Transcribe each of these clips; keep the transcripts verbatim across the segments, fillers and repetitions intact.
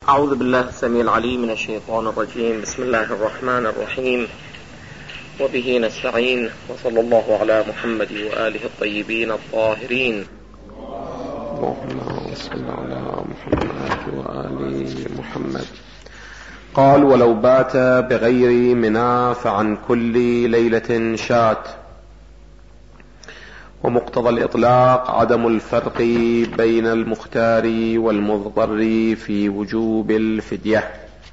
أعوذ بالله السميع العليم من الشيطان الرجيم. بسم الله الرحمن الرحيم، وبه نستعين، وصلى الله على محمد وآله الطيبين الطاهرين. اللهم صل على محمد وآل محمد. قال: ولو بات بغير منى فعن كل ليلة شات. ومقتضى الإطلاق عدم الفرق بين المختار والمضطر في وجوب الفدية.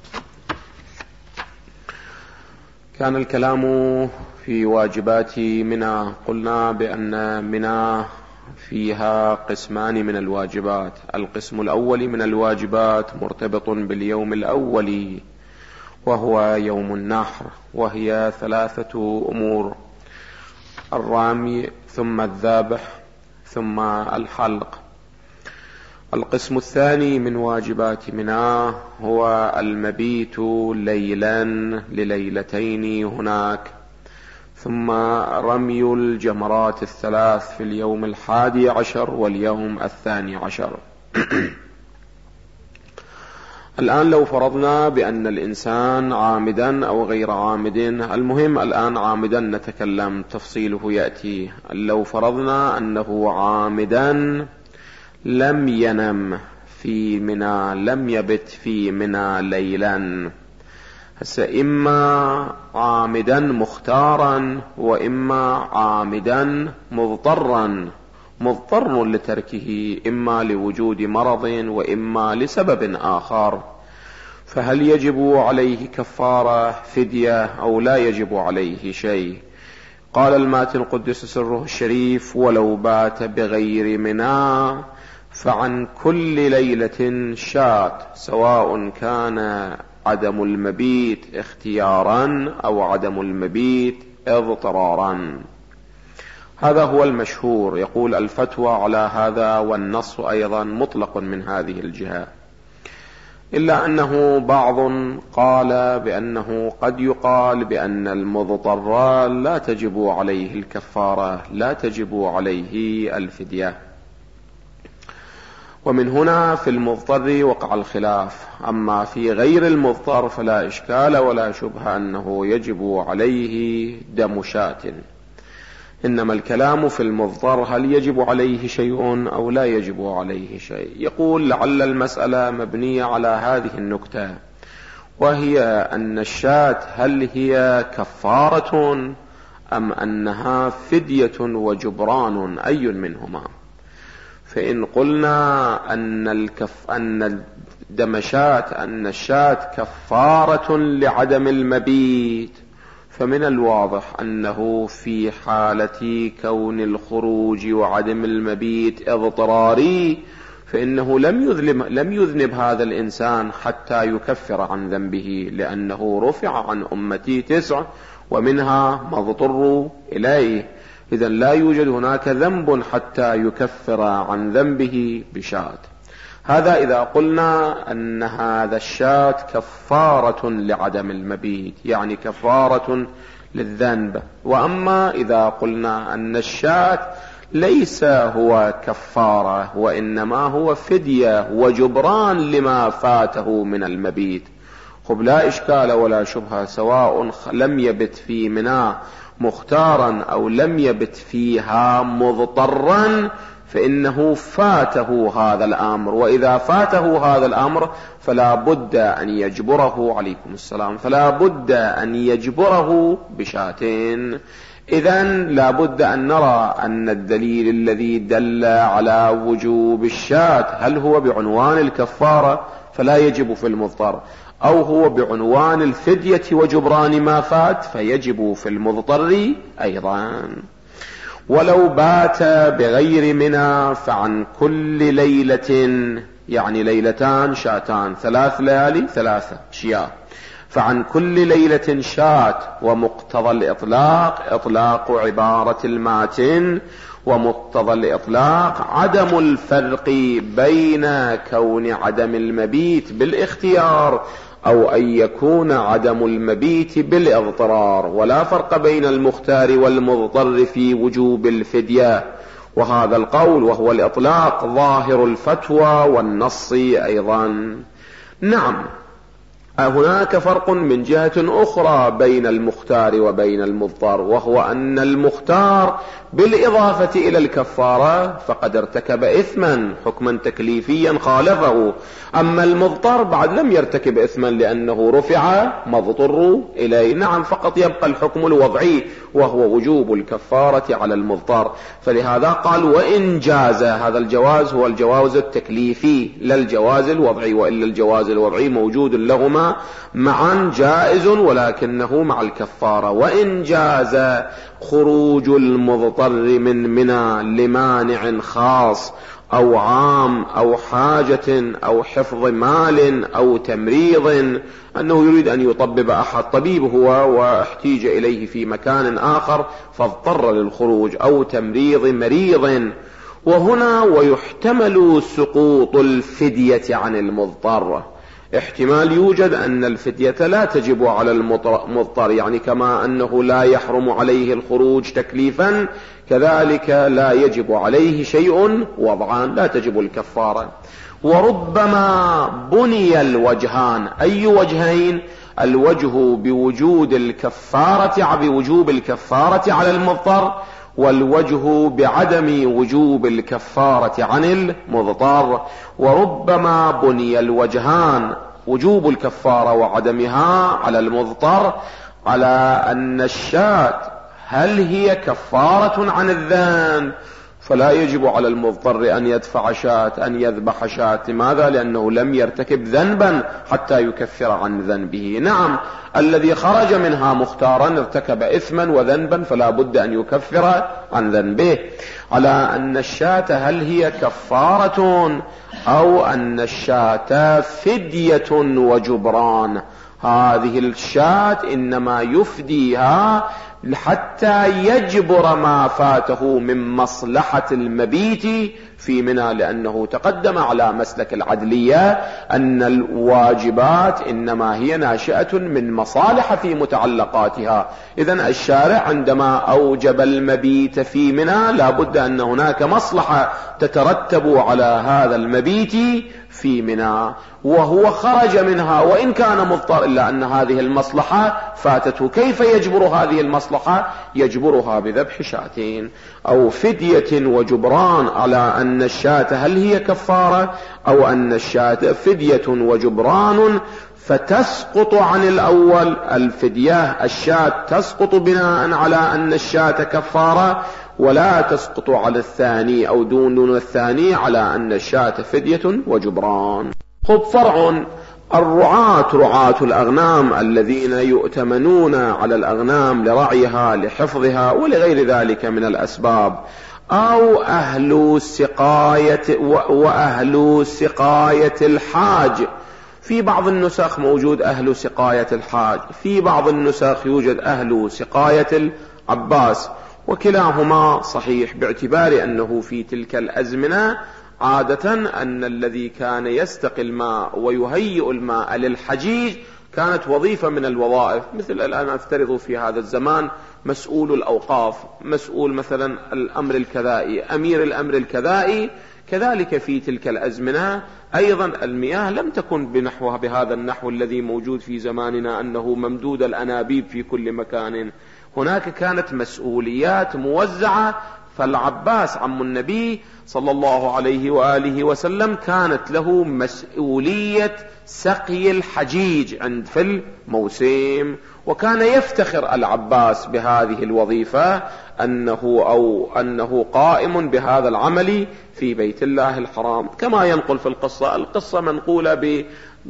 كان الكلام في واجبات منى. قلنا بأن منى فيها قسمان من الواجبات. القسم الأول من الواجبات مرتبط باليوم الأول وهو يوم النحر، وهي ثلاثة أمور: الرامي ثم الذابح ثم الحلق. القسم الثاني من واجبات منى هو المبيت ليلا لليلتين هناك، ثم رمي الجمرات الثلاث في اليوم الحادي عشر واليوم الثاني عشر. الآن لو فرضنا بأن الإنسان عامدا أو غير عامد، المهم الآن عامدا نتكلم، تفصيله يأتي. لو فرضنا أنه عامدا لم ينم في منى، لم يبت في منى ليلا، هسه إما عامدا مختارا وإما عامدا مضطرا، مضطر لتركه إما لوجود مرض وإما لسبب آخر، فهل يجب عليه كفارة فدية أو لا يجب عليه شيء؟ قال الماتن قدس سره الشريف: ولو بات بغير منى فعن كل ليلة شات، سواء كان عدم المبيت اختيارا أو عدم المبيت اضطرارا. هذا هو المشهور. يقول الفتوى على هذا والنص أيضا مطلق من هذه الجهة، إلا أنه بعض قال بأنه قد يقال بأن المضطر لا تجب عليه الكفارة، لا تجب عليه الفدية. ومن هنا في المضطر وقع الخلاف. أما في غير المضطر فلا إشكال ولا شبهة أنه يجب عليه دم شاة. إنما الكلام في المضطر هل يجب عليه شيء أو لا يجب عليه شيء. يقول لعل المسألة مبنية على هذه النكتة، وهي أن الشاة هل هي كفارة أم أنها فدية وجبران، أي منهما؟ فإن قلنا أن الكف أن دم شاة أن الشاة كفارة لعدم المبيت، فمن الواضح أنه في حالة كون الخروج وعدم المبيت اضطراري، فإنه لم يذنب, لم يذنب هذا الإنسان حتى يكفر عن ذنبه، لأنه رفع عن أمتي تسع ومنها ما اضطروا إليه. إذن لا يوجد هناك ذنب حتى يكفر عن ذنبه بشاة. هذا إذا قلنا أن هذا الشاة كفارة لعدم المبيت، يعني كفارة للذنب. وأما إذا قلنا أن الشاة ليس هو كفارة وإنما هو فدية وجبران لما فاته من المبيت، خب لا إشكال ولا شبهة، سواء لم يبت في منى مختارا أو لم يبت فيها مضطرا، فإنه فاته هذا الأمر. وإذا فاته هذا الأمر فلا بد أن يجبره، عليكم السلام، فلا بد أن يجبره بشاتين. إذن لا بد أن نرى أن الدليل الذي دل على وجوب الشاة هل هو بعنوان الكفارة فلا يجب في المضطر، أو هو بعنوان الفدية وجبران ما فات فيجب في المضطر أيضا. ولو بات بغير منى فعن كل ليلة، يعني ليلتان شاتان، ثلاث ليالي ثلاثة شياه، فعن كل ليلة شات. ومقتضى الإطلاق إطلاق عبارة الماتن، ومقتضى الإطلاق عدم الفرق بين كون عدم المبيت بالاختيار أو أن يكون عدم المبيت بالاضطرار، ولا فرق بين المختار والمضطر في وجوب الفدية. وهذا القول وهو الإطلاق ظاهر الفتوى والنص أيضا. نعم، هناك فرق من جهة أخرى بين المختار وبين المضطر، وهو أن المختار بالإضافة إلى الكفارة فقد ارتكب إثما حكما تكليفيا خالفه، أما المضطر بعد لم يرتكب إثما لأنه رفع ما اضطر إليه. نعم، فقط يبقى الحكم الوضعي وهو وجوب الكفارة على المضطر. فلهذا قال وإن جاز، هذا الجواز هو الجواز التكليفي لا الجواز الوضعي، وإلا الجواز الوضعي موجود لهما معا جائز ولكنه مع الكفارة. وإن جاز خروج المضطر من منى لمانع خاص أو عام أو حاجة أو حفظ مال أو تمريض، أنه يريد أن يطبب أحد طبيب هو واحتيج إليه في مكان آخر فاضطر للخروج، أو تمريض مريض. وهنا ويحتمل سقوط الفدية عن المضطر، احتمال يوجد أن الفدية لا تجب على المضطر، يعني كما أنه لا يحرم عليه الخروج تكليفا كذلك لا يجب عليه شيء وضعا، لا تجب الكفارة. وربما بني الوجهان، أي وجهين؟ الوجه بوجود الكفارة بوجوب الكفارة على المضطر، والوجه بعدم وجوب الكفارة عن المضطر. وربما بني الوجهان وجوب الكفارة وعدمها على المضطر على أن الشاة هل هي كفارة عن الذنب، فلا يجب على المضطر أن يدفع شاة أن يذبح شاة. لماذا؟ لأنه لم يرتكب ذنبا حتى يكفر عن ذنبه. نعم، الذي خرج منها مختارا ارتكب إثما وذنبا فلا بد أن يكفر عن ذنبه. على أن الشاة هل هي كفارة أو أن الشاة فدية وجبران، هذه الشاة إنما يفديها حتى يجبر ما فاته من مصلحة المبيت في منى، لأنه تقدم على مسلك العدلية أن الواجبات إنما هي ناشئة من مصالح في متعلقاتها. إذن الشارع عندما أوجب المبيت في منى لا بد أن هناك مصلحة تترتب على هذا المبيت في منى، وهو خرج منها وإن كان مضطر، إلا أن هذه المصلحة فاتته. كيف يجبر هذه المصلحة؟ يجبرها بذبح شاتين أو فدية وجبران، على أن الشاة هل هي كفارة أو أن الشاة فدية وجبران، فتسقط عن الأول الفدية. الشاة تسقط بناء على أن الشاة كفارة، ولا تسقط على الثاني أو دون دون الثاني على أن الشاة فدية وجبران. خب فرع الرعاة، رعاة الأغنام الذين يؤتمنون على الأغنام لرعيها لحفظها ولغير ذلك من الأسباب، أو أهل سقاية وأهل سقاية الحاج. في بعض النسخ موجود أهل سقاية الحاج، في بعض النسخ يوجد أهل سقاية العباس، وكلاهما صحيح باعتبار أنه في تلك الأزمنة عادة أن الذي كان يستقي الماء ويهيئ الماء للحجيج كانت وظيفة من الوظائف، مثل الآن أفترض في هذا الزمان مسؤول الأوقاف، مسؤول مثلا الأمر الكذائي، أمير الأمر الكذائي. كذلك في تلك الأزمنة أيضا المياه لم تكن بنحوها بهذا النحو الذي موجود في زماننا أنه ممدود الأنابيب في كل مكان. هناك كانت مسؤوليات موزعة، فالعباس عم النبي صلى الله عليه وآله وسلم كانت له مسؤولية سقي الحجيج عند في الموسم، وكان يفتخر العباس بهذه الوظيفة أنه أو أنه قائم بهذا العمل في بيت الله الحرام، كما ينقل في القصة. القصة منقولة ب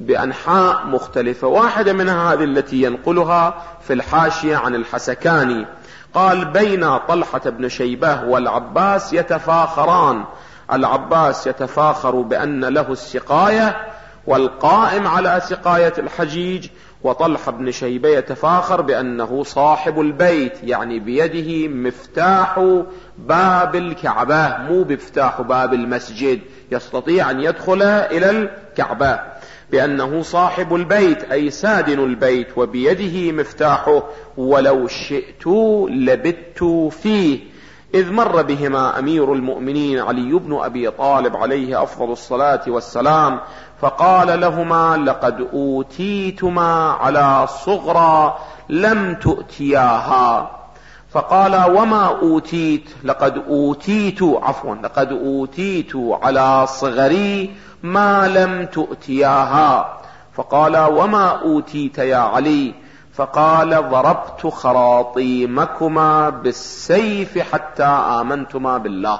بأنحاء مختلفة، واحدة منها هذه التي ينقلها في الحاشية عن الحسكاني، قال: بين طلحة بن شيبة والعباس يتفاخران، العباس يتفاخر بأن له السقاية والقائم على سقاية الحجيج، وطلحة بن شيبة يتفاخر بأنه صاحب البيت، يعني بيده مفتاح باب الكعبة، مو بمفتاح باب المسجد، يستطيع أن يدخل إلى الكعبة، بأنه صاحب البيت أي سادن البيت وبيده مفتاحه، ولو شئت لبت فيه، إذ مر بهما أمير المؤمنين علي بن أبي طالب عليه أفضل الصلاة والسلام فقال لهما: لقد أوتيتما على صغرى لم تؤتياها. فقال: وما أوتيت؟ لقد أوتيت عفوا لقد أوتيت على صغري ما لم تؤتياها. فقال: وما أوتيت يا علي؟ فقال: ضربت خراطيمكما بالسيف حتى آمنتما بالله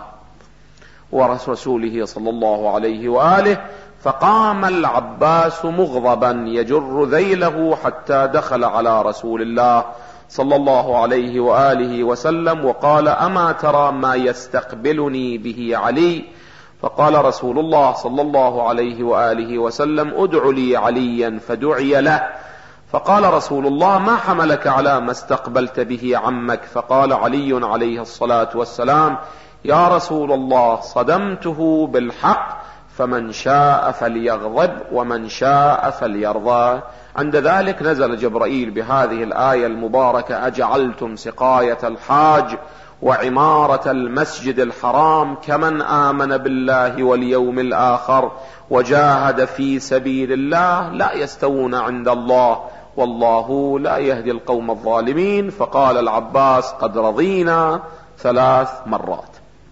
ورسوله صلى الله عليه وآله. فقام العباس مغضبا يجر ذيله حتى دخل على رسول الله صلى الله عليه وآله وسلم وقال: أما ترى ما يستقبلني به علي؟ فقال رسول الله صلى الله عليه وآله وسلم: ادع لي عليا، فدعي له. فقال رسول الله: ما حملك على ما استقبلت به عمك؟ فقال علي عليه الصلاة والسلام: يا رسول الله، صدمته بالحق، فمن شاء فليغضب ومن شاء فليرضى. عند ذلك نزل جبرائيل بهذه الآية المباركة: أجعلتم سقاية الحاج وعمارة المسجد الحرام كمن آمن بالله واليوم الآخر وجاهد في سبيل الله لا يستوون عند الله والله لا يهدي القوم الظالمين. فقال العباس: قد رضينا ثلاث مرات.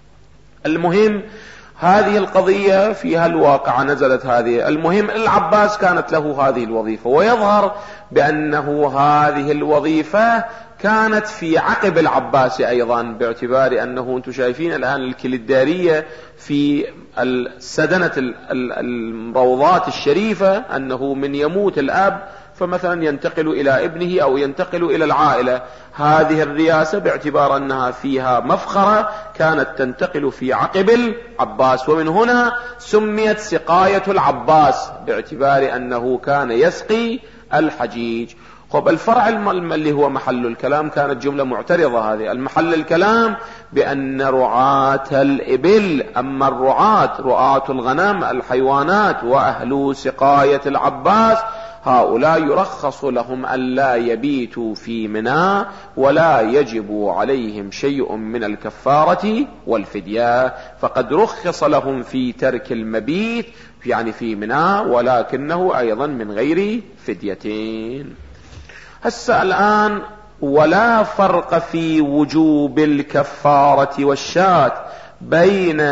المهم هذه القضية فيها الواقعة نزلت هذه. المهم العباس كانت له هذه الوظيفة، ويظهر بأنه هذه الوظيفة كانت في عقب العباس أيضا، باعتبار أنه أنتم شايفين الآن الكلدارية في السدنة الروضات الشريفة أنه من يموت الأب فمثلا ينتقل إلى ابنه أو ينتقل إلى العائلة. هذه الرئاسة باعتبار أنها فيها مفخرة كانت تنتقل في عقب العباس، ومن هنا سميت سقاية العباس باعتبار أنه كان يسقي الحجيج. خب الفرع اللي هو محل الكلام كانت جملة معترضة هذه. المحل الكلام بأن رعاة الإبل، أما الرعاة رعاة الغنم الحيوانات وأهل سقاية العباس، هؤلاء يرخص لهم ألا يبيتوا في منى ولا يجب عليهم شيء من الكفارة والفدية، فقد رخص لهم في ترك المبيت يعني في منى، ولكنه أيضا من غير فديتين. هسه الآن ولا فرق في وجوب الكفارة والشاة بين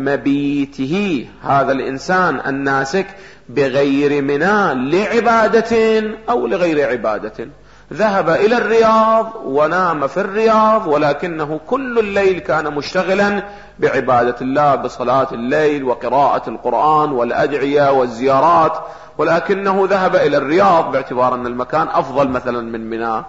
مبيته هذا الإنسان الناسك بغير منى لعبادة أو لغير عبادة. ذهب إلى الرياض ونام في الرياض، ولكنه كل الليل كان مشتغلا بعبادة الله بصلاة الليل وقراءة القرآن والأدعية والزيارات، ولكنه ذهب إلى الرياض باعتبار أن المكان أفضل مثلا من منى.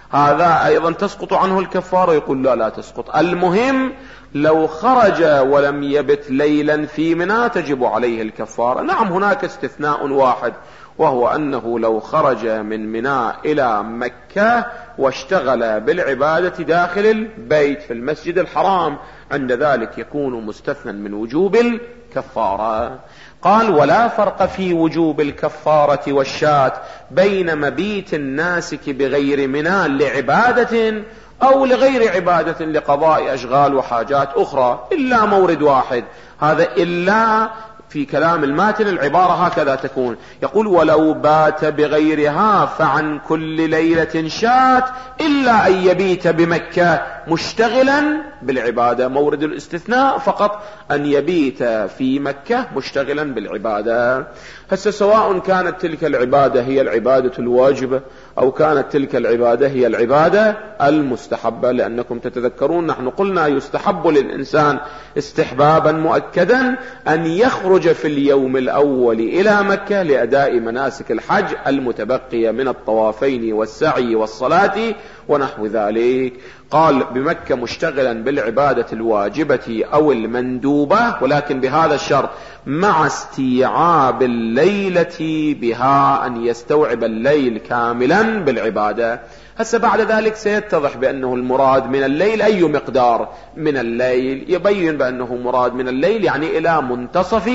هذا أيضا تسقط عنه الكفارة؟ يقول لا لا تسقط. المهم لو خرج ولم يبت ليلا في منى تجب عليه الكفارة. نعم هناك استثناء واحد، وهو أنه لو خرج من منى إلى مكة واشتغل بالعبادة داخل البيت في المسجد الحرام، عند ذلك يكون مستثنى من وجوب الكفارة. قال: ولا فرق في وجوب الكفارة والشاة بين مبيت الناسك بغير منى لعبادة أو لغير عبادة لقضاء أشغال وحاجات أخرى، إلا مورد واحد. هذا إلا في كلام الماتن العبارة هكذا تكون، يقول: ولو بات بغيرها فعن كل ليلة شات إلا أن يبيت بمكة مشتغلا بالعبادة. مورد الاستثناء فقط أن يبيت في مكة مشتغلا بالعبادة. هسه سواء كانت تلك العبادة هي العبادة الواجبة أو كانت تلك العبادة هي العبادة المستحبة، لأنكم تتذكرون نحن قلنا يستحب للإنسان استحبابا مؤكدا أن يخرج في اليوم الأول إلى مكة لأداء مناسك الحج المتبقية من الطوافين والسعي والصلاة ونحو ذلك. قال: بمكة مشتغلا بالعبادة الواجبة أو المندوبة، ولكن بهذا الشرط: مع استيعاب الليلة بها، أن يستوعب الليل كاملا بالعبادة. هسه بعد ذلك سيتضح بأنه المراد من الليل أي مقدار من الليل، يبين بأنه مراد من الليل يعني إلى منتصف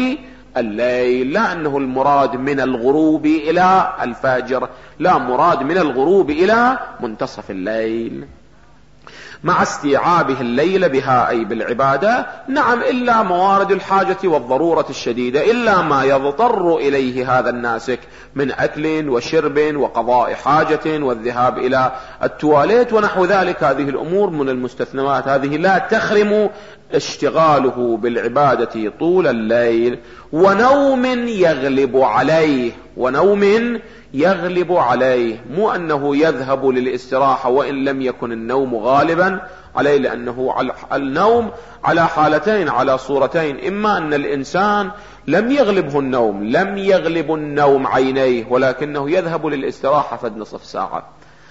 الليل، لا أنه المراد من الغروب إلى الفجر، لا، مراد من الغروب إلى منتصف الليل. مع استيعابه الليل بها أي بالعبادة. نعم، إلا موارد الحاجة والضرورة الشديدة، إلا ما يضطر إليه هذا الناسك من أكل وشرب وقضاء حاجة والذهاب إلى التواليت ونحو ذلك. هذه الأمور من المستثنوات، هذه لا تخرم اشتغاله بالعبادة طول الليل. ونوم يغلب عليه، ونوم يغلب عليه، مو أنه يذهب للاستراحة وإن لم يكن النوم غالبا عليه، لأنه النوم على حالتين، على صورتين: إما أن الإنسان لم يغلبه النوم، لم يغلب النوم عينيه ولكنه يذهب للاستراحة فد نصف ساعة،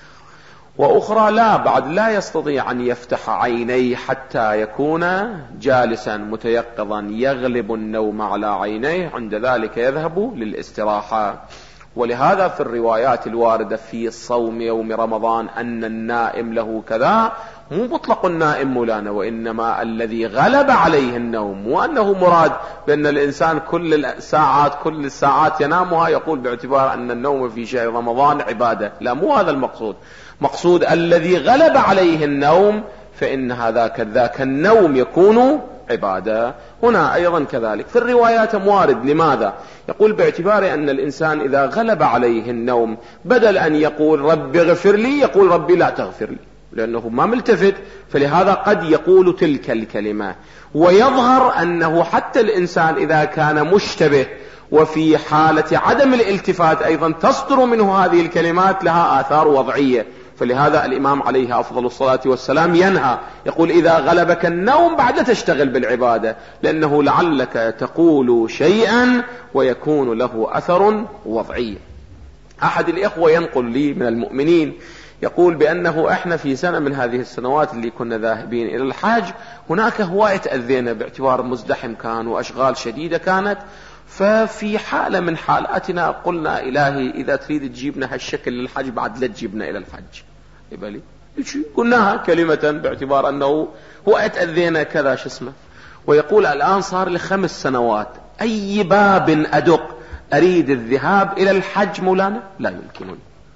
وأخرى لا، بعد لا يستطيع أن يفتح عينيه حتى يكون جالسا متيقظا، يغلب النوم على عينيه، عند ذلك يذهب للاستراحة. ولهذا في الروايات الواردة في صوم يوم رمضان أن النائم له كذا، مو مطلق النائم مولانا، وإنما الذي غلب عليه النوم، وأنه مراد بأن الإنسان كل الساعات كل الساعات ينامها يقول باعتبار أن النوم في شهر رمضان عبادة. لا، مو هذا المقصود. مقصود الذي غلب عليه النوم فإن هذا ذاك النوم يكون عبادة. هنا أيضا كذلك في الروايات موارد. لماذا؟ يقول باعتبار أن الإنسان إذا غلب عليه النوم بدل أن يقول رب اغفر لي يقول ربي لا تغفر لي، لأنه ما ملتفت، فلهذا قد يقول تلك الكلمة. ويظهر أنه حتى الإنسان إذا كان مشتبه وفي حالة عدم الالتفات أيضا تصدر منه هذه الكلمات، لها آثار وضعية. فلهذا الإمام عليه أفضل الصلاة والسلام ينهى، يقول إذا غلبك النوم بعد تشتغل بالعبادة، لأنه لعلك تقول شيئا ويكون له أثر وضعي. أحد الإخوة ينقل لي من المؤمنين يقول بأنه إحنا في سنة من هذه السنوات اللي كنا ذاهبين إلى الحج، هناك هواية تأذينا باعتبار مزدحم كان وأشغال شديدة كانت، ففي حالة من حالاتنا قلنا إلهي إذا تريد تجيبنا هالشكل للحج بعد لا تجيبنا إلى الحج. يبالي قلناها كلمة باعتبار أنه هو أتأذينا كذا شو اسمه. ويقول الآن صار لي خمس سنوات أي باب أدق أريد الذهاب إلى الحج مولانا لا يمكنني،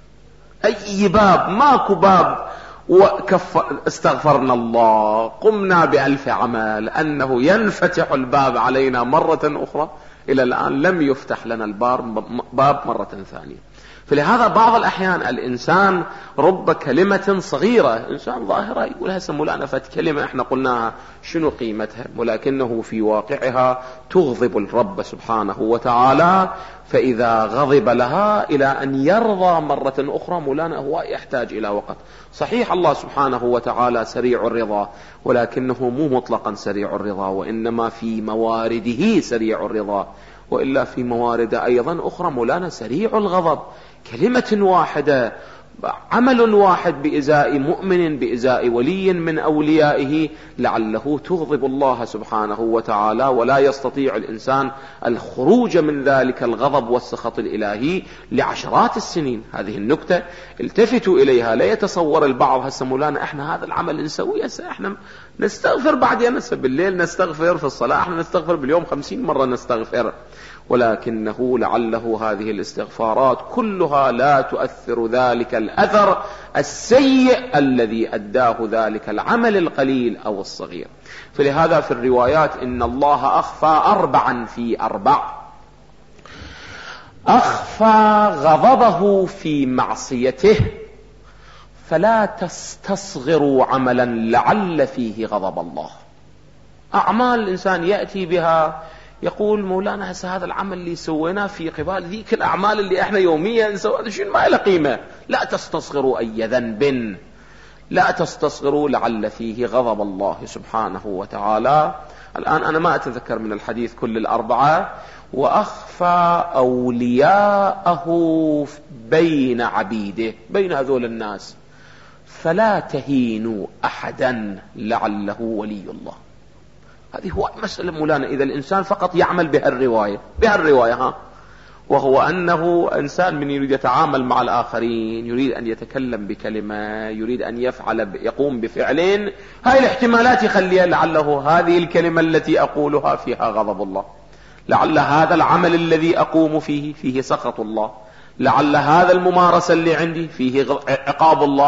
أي باب، ماكو باب. وكف استغفرنا الله، قمنا بألف عمل أنه ينفتح الباب علينا مرة أخرى، إلى الآن لم يفتح لنا الباب مرة ثانية. فلهذا بعض الأحيان الإنسان رب كلمة صغيرة إنسان ظاهرة يقول هسه مولانا فت كلمة احنا قلناها شنو قيمتها، ولكنه في واقعها تغضب الرب سبحانه وتعالى. فإذا غضب لها إلى أن يرضى مرة أخرى مولانا هو يحتاج إلى وقت. صحيح الله سبحانه وتعالى سريع الرضا، ولكنه مو مطلقا سريع الرضا، وإنما في موارده سريع الرضا، وإلا في موارد أيضا أخرى مولانا سريع الغضب. كلمة واحدة، عمل واحد بإزاء مؤمن، بإزاء ولي من أوليائه، لعله تغضب الله سبحانه وتعالى، ولا يستطيع الإنسان الخروج من ذلك الغضب والسخط الإلهي لعشرات السنين. هذه النكتة التفتوا إليها. لا يتصور البعض هسه مولانا احنا هذا العمل نسويه، هسه احنا نستغفر بعدين، هسه بالليل نستغفر، في الصلاة احنا نستغفر باليوم خمسين مرة نستغفر، ولكنه لعله هذه الاستغفارات كلها لا تؤثر ذلك الأثر السيء الذي أداه ذلك العمل القليل أو الصغير. فلهذا في الروايات إن الله أخفى أربعا في أربع: أخفى غضبه في معصيته، فلا تستصغروا عملا لعل فيه غضب الله. أعمال الإنسان يأتي بها يقول مولانا هسه هذا العمل اللي سويناه في قبال ذيك الأعمال اللي احنا يوميا نسوي شيء ما له قيمة. لا تستصغروا أي ذنب، لا تستصغروا لعل فيه غضب الله سبحانه وتعالى. الآن أنا ما أتذكر من الحديث كل الأربعة. وأخفى أولياءه بين عبيده، بين هذول الناس، فلا تهينوا أحدا لعله ولي الله. هذه هو مسألة مولانا إذا الإنسان فقط يعمل بهالرواية بهالرواية ها وهو أنه إنسان من يريد يتعامل مع الآخرين، يريد أن يتكلم بكلمة، يريد أن يفعل يقوم بفعلين، هاي الاحتمالات يخليها لعله هذه الكلمة التي أقولها فيها غضب الله، لعل هذا العمل الذي أقوم فيه فيه سخط الله، لعل هذا الممارسة اللي عندي فيه عقاب الله.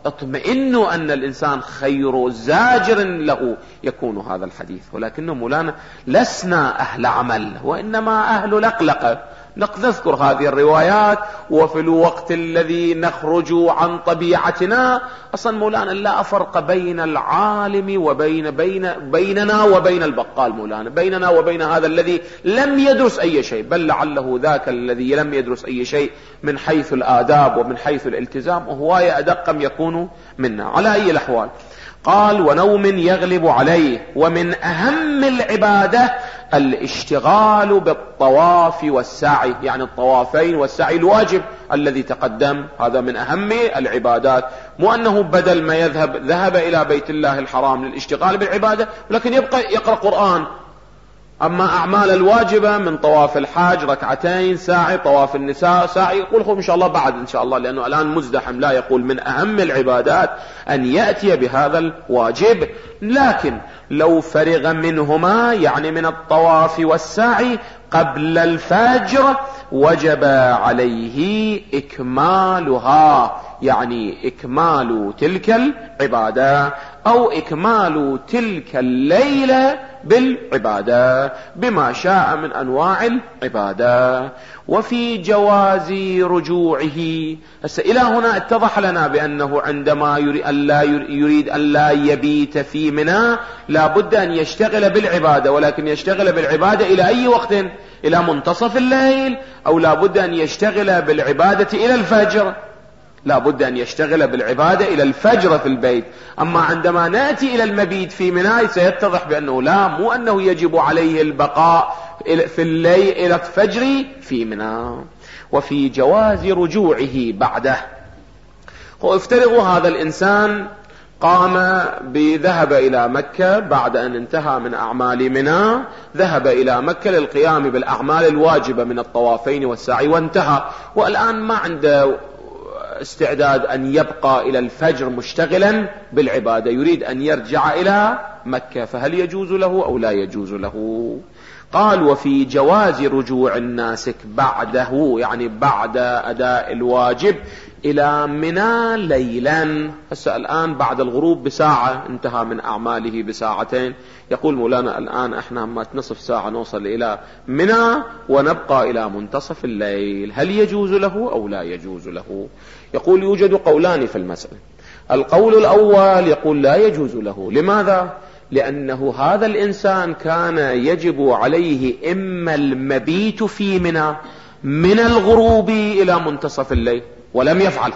اطمئنوا أن الإنسان خير زاجر له يكون هذا الحديث. ولكنه مولانا لسنا أهل عمل وإنما أهل لقلقة، نذكر هذه الروايات وفي الوقت الذي نخرج عن طبيعتنا. أصلا مولانا لا فرق بين العالم وبين بين بيننا وبين البقال مولانا، بيننا وبين هذا الذي لم يدرس أي شيء، بل لعله ذاك الذي لم يدرس أي شيء من حيث الآداب ومن حيث الالتزام وهواية أدق يكون منا. على أي الأحوال قال ونوم يغلب عليه. ومن أهم العبادة الاشتغال بالطواف والسعي، يعني الطوافين والسعي الواجب الذي تقدم، هذا من أهم العبادات. مو أنه بدل ما يذهب ذهب إلى بيت الله الحرام للاشتغال بالعبادة ولكن يبقى يقرأ قرآن. أما أعمال الواجبة من طواف الحاج ركعتين، ساعي، طواف النساء ساعي، يقول إن شاء الله بعد إن شاء الله لأنه الآن مزدحم، لا، يقول من أهم العبادات أن يأتي بهذا الواجب. لكن لو فرغ منهما يعني من الطواف والسعي قبل الفجر وجب عليه إكمالها، يعني إكمال تلك العبادة أو إكمال تلك الليلة بالعبادة بما شاء من أنواع العبادة. وفي جواز رجوعه. إلى هنا اتضح لنا بأنه عندما يريد أن لا, يريد أن لا يبيت في منى لا بد أن يشتغل بالعبادة، ولكن يشتغل بالعبادة إلى أي وقت؟ إلى منتصف الليل، أو لا بد أن يشتغل بالعبادة إلى الفجر؟ لا بد أن يشتغل بالعبادة إلى الفجر في البيت. أما عندما نأتي إلى المبيت في منى سيتضح بأنه لا، مو أنه يجب عليه البقاء في الليل إلى الفجر في منى. وفي جواز رجوعه بعده. وافترضوا هذا الإنسان قام بذهب إلى مكة بعد أن انتهى من أعمال منى، ذهب إلى مكة للقيام بالأعمال الواجبة من الطوافين والسعي وانتهى، والآن ما عنده استعداد أن يبقى إلى الفجر مشتغلا بالعبادة، يريد أن يرجع إلى مكة، فهل يجوز له أو لا يجوز له؟ قال وفي جواز رجوع الناسك بعده، يعني بعد أداء الواجب إلى منى ليلا. هسه الآن بعد الغروب بساعة انتهى من أعماله بساعتين، يقول مولانا الآن احنا ما نصف ساعة نوصل إلى منى ونبقى إلى منتصف الليل، هل يجوز له أو لا يجوز له؟ يقول يوجد قولان في المسألة. القول الأول يقول لا يجوز له. لماذا؟ لأنه هذا الإنسان كان يجب عليه إما المبيت في منى من الغروب إلى منتصف الليل ولم يفعل،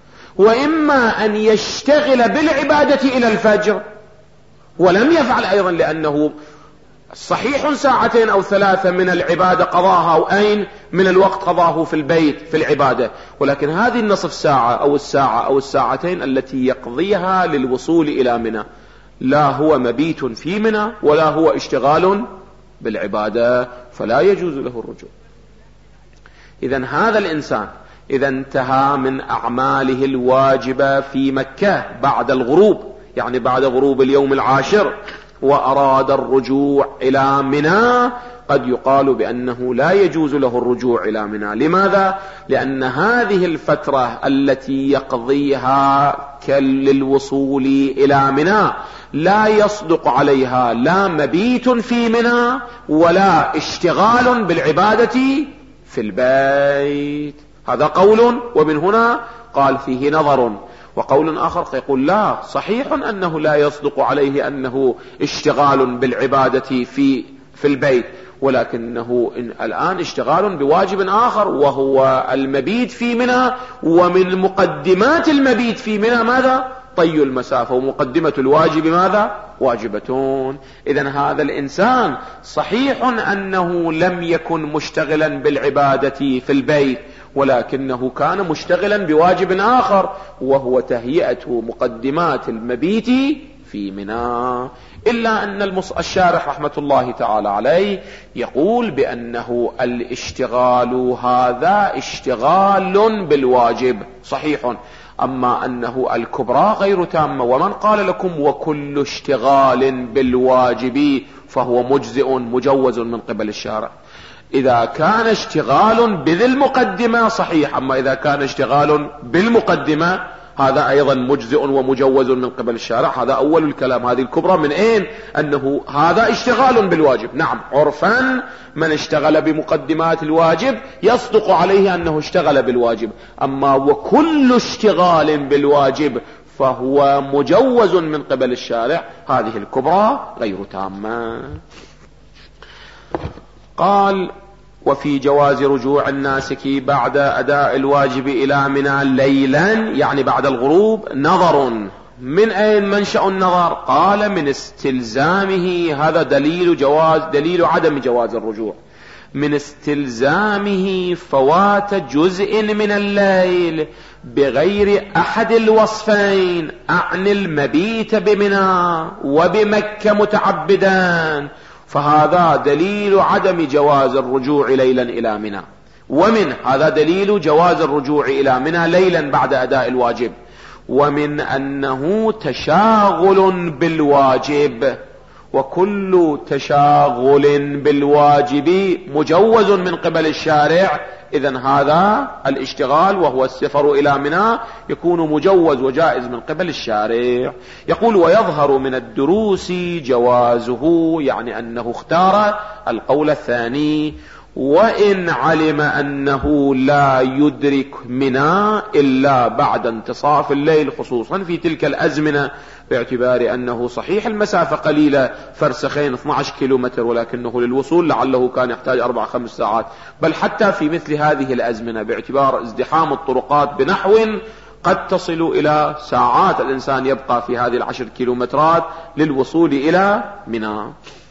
وإما أن يشتغل بالعبادة إلى الفجر ولم يفعل أيضا، لأنه صحيح ساعتين أو ثلاثة من العبادة قضاها، أو أين من الوقت قضاه في البيت في العبادة، ولكن هذه النصف ساعة أو الساعة أو الساعتين التي يقضيها للوصول إلى منى لا هو مبيت في منى ولا هو اشتغال بالعبادة، فلا يجوز له الرجوع. إذن هذا الإنسان إذا انتهى من أعماله الواجبة في مكة بعد الغروب، يعني بعد غروب اليوم العاشر، وأراد الرجوع إلى منى، قد يقال بأنه لا يجوز له الرجوع إلى منى. لماذا؟ لأن هذه الفترة التي يقضيها للوصول إلى منى لا يصدق عليها لا مبيت في منى ولا اشتغال بالعبادة في البيت. هذا قول، ومن هنا قال فيه نظر. وقول آخر يقول لا، صحيح أنه لا يصدق عليه أنه اشتغال بالعبادة في في البيت، ولكنه إن الآن اشتغال بواجب آخر وهو المبيت في منى، ومن مقدمات المبيت في منى ماذا؟ طي المسافة، ومقدمة الواجب ماذا؟ واجبتون. إذن هذا الإنسان صحيح أنه لم يكن مشتغلا بالعبادة في البيت، ولكنه كان مشتغلا بواجب آخر وهو تهيئة مقدمات المبيت في منى. إلا أن الشارح رحمة الله تعالى عليه يقول بأنه الاشتغال هذا اشتغال بالواجب صحيح، أما أنه الكبرى غير تامة. ومن قال لكم وكل اشتغال بالواجب فهو مجزئ مجوز من قبل الشارع؟ إذا كان اشتغال بذي المقدمة صحيح، أما إذا كان اشتغال بالمقدمة هذا أيضا مجزئ ومجوز من قبل الشارع. هذا أول الكلام. هذه الكبرى من أين؟ أنه هذا اشتغال بالواجب. نعم، عرفا من اشتغل بمقدمات الواجب يصدق عليه أنه اشتغل بالواجب. أما وكل اشتغال بالواجب فهو مجوز من قبل الشارع، هذه الكبرى غير تامة. قال: وفي جواز رجوع الناسك بعد أداء الواجب إلى منى ليلا، يعني بعد الغروب، نظر. من أين منشأ النظر؟ قال: من استلزامه. هذا دليل جواز، دليل عدم جواز الرجوع. من استلزامه فوات جزء من الليل بغير أحد الوصفين، أعني المبيت بمنى وبمكة متعبدان، فهذا دليل عدم جواز الرجوع ليلا إلى منى. ومن هذا دليل جواز الرجوع إلى منى ليلا بعد أداء الواجب. ومن أنه تشاغل بالواجب، وكل تشاغل بالواجب مجوز من قبل الشارع. إذن هذا الاشتغال وهو السفر إلى منى يكون مجوز وجائز من قبل الشارع. يقول: ويظهر من الدروس جوازه، يعني أنه اختار القول الثاني. وإن علم أنه لا يدرك منى إلا بعد انتصاف الليل، خصوصا في تلك الأزمنة، باعتبار أنه صحيح المسافة قليلة، فرسخين اثني عشر كيلومتر، ولكنه للوصول لعله كان يحتاج أربع خمس ساعات. بل حتى في مثل هذه الأزمنة باعتبار ازدحام الطرقات بنحو قد تصل إلى ساعات الإنسان يبقى في هذه العشر كيلومترات للوصول إلى منى.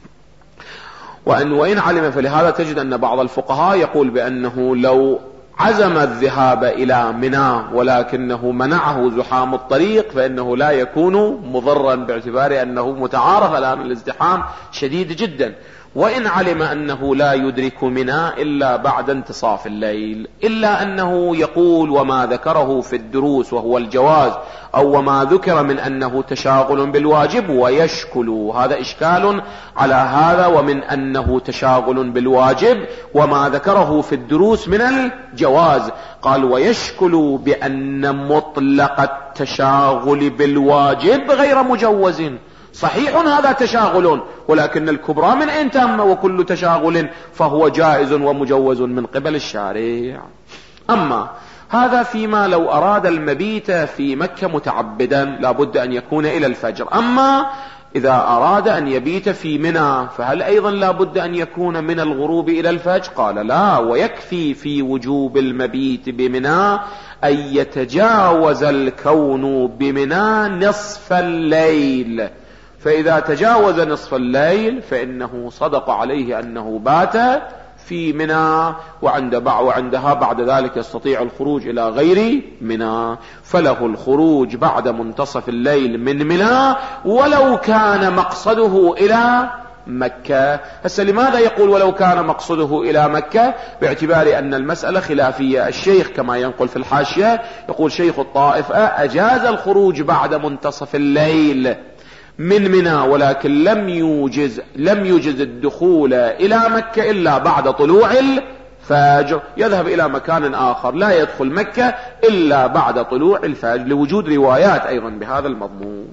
وأن وإن علم، فلهذا تجد أن بعض الفقهاء يقول بأنه لو عزم الذهاب إلى منى ولكنه منعه زحام الطريق فإنه لا يكون مضرا، باعتبار أنه متعارف الآن الازدحام شديد جدا. وإن علم أنه لا يدرك منى إلا بعد انتصاف الليل، إلا أنه يقول وما ذكره في الدروس وهو الجواز، أو وما ذكر من أنه تشاغل بالواجب ويشكل، هذا إشكال على هذا، ومن أنه تشاغل بالواجب وما ذكره في الدروس من الجواز. قال: ويشكل بأن مطلق التشاغل بالواجب غير مجوز. صحيح هذا تشاغل، ولكن الكبرى من أين تم؟ وكل تشاغل فهو جائز ومجوز من قبل الشارع. أما هذا فيما لو أراد المبيت في مكة متعبدا لابد أن يكون إلى الفجر. أما إذا أراد أن يبيت في منى فهل أيضا لابد أن يكون من الغروب إلى الفجر؟ قال: لا، ويكفي في وجوب المبيت بمنى أن يتجاوز الكون بمنى نصف الليل، فإذا تجاوز نصف الليل فإنه صدق عليه أنه بات في منى، وعند وعندها بعد ذلك يستطيع الخروج إلى غير منى، فله الخروج بعد منتصف الليل من منى ولو كان مقصده إلى مكة. هسه لماذا يقول ولو كان مقصده إلى مكة؟ باعتبار أن المسألة خلافية. الشيخ كما ينقل في الحاشية يقول: شيخ الطائفة أجاز الخروج بعد منتصف الليل من منى، ولكن لم يوجز لم يوجز الدخول إلى مكة إلا بعد طلوع الفجر. يذهب إلى مكان آخر لا يدخل مكة إلا بعد طلوع الفجر، لوجود روايات أيضا بهذا المضمون.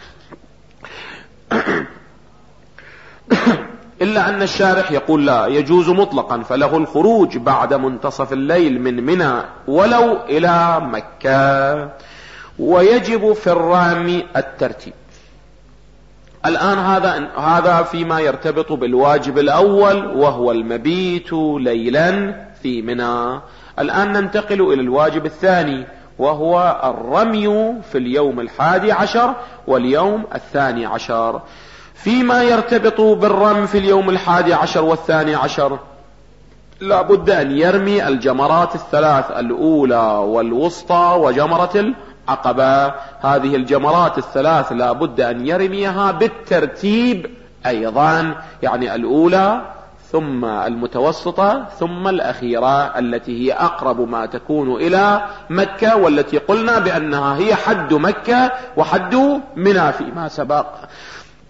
إلا أن الشارح يقول: لا، يجوز مطلقا، فله الخروج بعد منتصف الليل من منى ولو إلى مكة. ويجب في الرمي الترتيب. الآن هذا هذا فيما يرتبط بالواجب الأول وهو المبيت ليلا في منى. الآن ننتقل إلى الواجب الثاني وهو الرمي في اليوم الحادي عشر واليوم الثاني عشر. فيما يرتبط بالرمي في اليوم الحادي عشر والثاني عشر لا بد أن يرمي الجمرات الثلاث، الأولى والوسطى وجمرة العقبة. هذه الجمرات الثلاث لا بد أن يرميها بالترتيب أيضا، يعني الأولى ثم المتوسطة ثم الأخيرة التي هي أقرب ما تكون إلى مكة، والتي قلنا بأنها هي حد مكة وحد منى فيما سبق.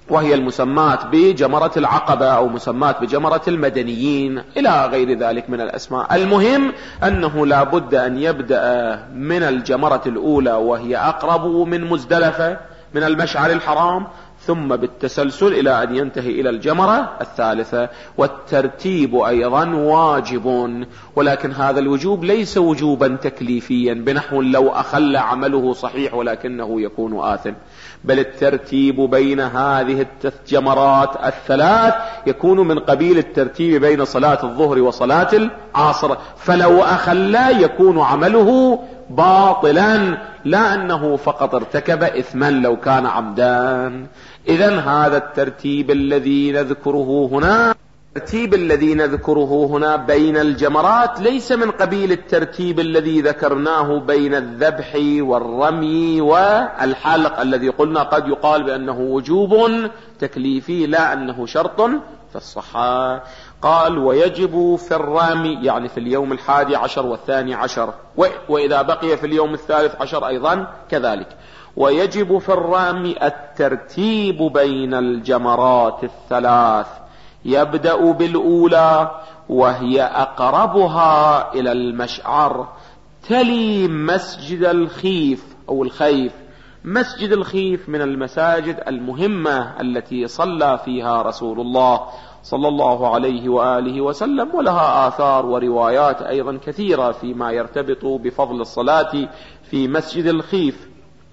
وهي المسمات بجمرة العقبة أو مسمات بجمرة المدنيين إلى غير ذلك من الأسماء. المهم أنه لا بد أن يبدأ من الجمرة الأولى وهي أقرب من مزدلفة من المشعر الحرام، ثم بالتسلسل إلى أن ينتهي إلى الجمرة الثالثة. والترتيب أيضا واجب، ولكن هذا الوجوب ليس وجوبا تكليفيا بنحو لو أخل عمله صحيح ولكنه يكون آثم، بل الترتيب بين هذه الجمرات الثلاث يكون من قبيل الترتيب بين صلاة الظهر وصلاة العصر، فلو أخل يكون عمله باطلا، لا أنه فقط ارتكب إثما لو كان عمدان. إذن هذا الترتيب الذي نذكره هنا الترتيب الذي نذكره هنا بين الجمرات ليس من قبيل الترتيب الذي ذكرناه بين الذبح والرمي والحلق الذي قلنا قد يقال بأنه وجوب تكليفي لا أنه شرط في الصحة. قال ويجب في الرمي يعني في اليوم الحادي عشر والثاني عشر، وإذا بقي في اليوم الثالث عشر أيضا كذلك. ويجب في الرمي الترتيب بين الجمرات الثلاث، يبدأ بالأولى وهي أقربها إلى المشعر، تلي مسجد الخيف أو الخيف. مسجد الخيف من المساجد المهمة التي صلى فيها رسول الله صلى الله عليه وآله وسلم، ولها آثار وروايات أيضا كثيرة فيما يرتبط بفضل الصلاة في مسجد الخيف.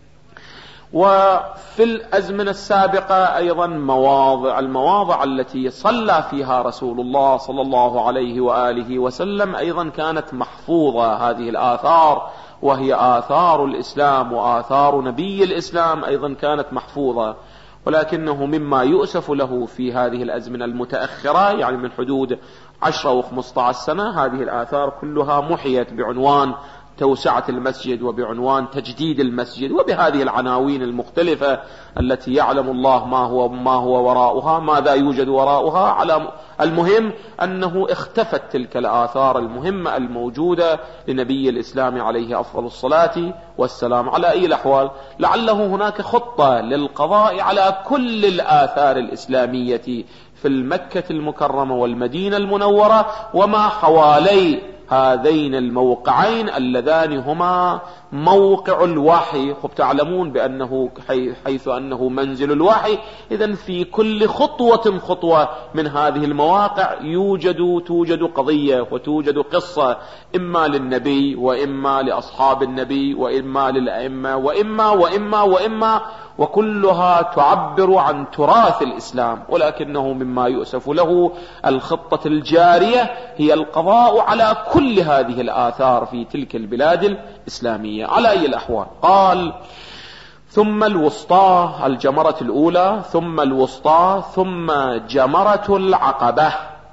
وفي الأزمنة السابقة أيضا مواضع المواضع التي صلى فيها رسول الله صلى الله عليه وآله وسلم أيضا كانت محفوظة هذه الآثار، وهي آثار الإسلام وآثار نبي الإسلام أيضا كانت محفوظة. ولكنه مما يؤسف له في هذه الأزمنة المتأخرة يعني من حدود عشرة وخمسة عشر سنة هذه الآثار كلها محيت بعنوان توسعة المسجد وبعنوان تجديد المسجد وبهذه العناوين المختلفة التي يعلم الله ما هو ما هو وراءها ماذا يوجد وراءها. على المهم أنه اختفت تلك الآثار المهمة الموجودة لنبي الإسلام عليه أفضل الصلاة والسلام. على أي الأحوال لعله هناك خطة للقضاء على كل الآثار الإسلامية في المكة المكرمة والمدينة المنورة وما حوالي هذين الموقعين اللذان هما موقع الوحي. خب تعلمون بأنه حيث أنه منزل الوحي، إذن في كل خطوة خطوة من هذه المواقع يوجد توجد قضية وتوجد قصة، إما للنبي وإما لأصحاب النبي وإما للأئمة وإما وإما وإما وكلها تعبر عن تراث الإسلام. ولكنه مما يؤسف له الخطة الجارية هي القضاء على كل هذه الآثار في تلك البلاد الإسلامية. على أي الأحوال قال ثم الوسطى الجمرة الأولى ثم الوسطى ثم جمرة العقبة،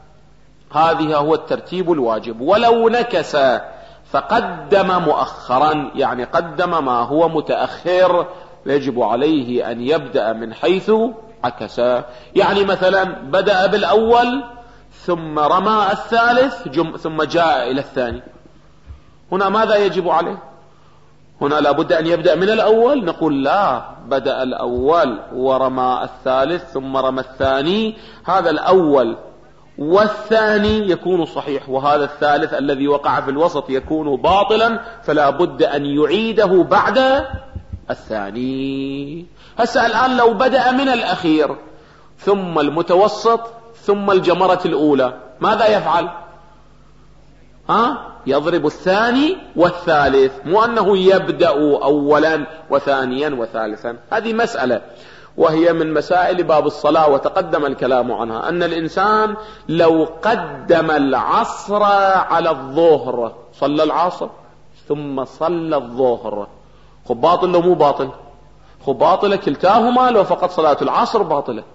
هذه هو الترتيب الواجب. ولو نكس فقدم مؤخرا يعني قدم ما هو متأخر يجب عليه أن يبدأ من حيث عكس. يعني مثلا بدأ بالأول ثم رمى الثالث ثم جاء إلى الثاني، هنا ماذا يجب عليه؟ هنا لابد أن يبدأ من الأول؟ نقول لا، بدأ الأول ورمى الثالث ثم رمى الثاني، هذا الأول والثاني يكون صحيح، وهذا الثالث الذي وقع في الوسط يكون باطلا، فلا بد أن يعيده بعد الثاني. هسه الآن لو بدأ من الأخير ثم المتوسط ثم الجمرة الأولى ماذا يفعل؟ ها؟ يضرب الثاني والثالث، مو أنه يبدأ أولا وثانيا وثالثا. هذه مسألة وهي من مسائل باب الصلاة وتقدم الكلام عنها، أن الإنسان لو قدم العصر على الظهر صلى العصر ثم صلى الظهر، خب باطل لو مو باطل؟ خب باطلة كلتاهما لو فقط صلاة العصر باطلة.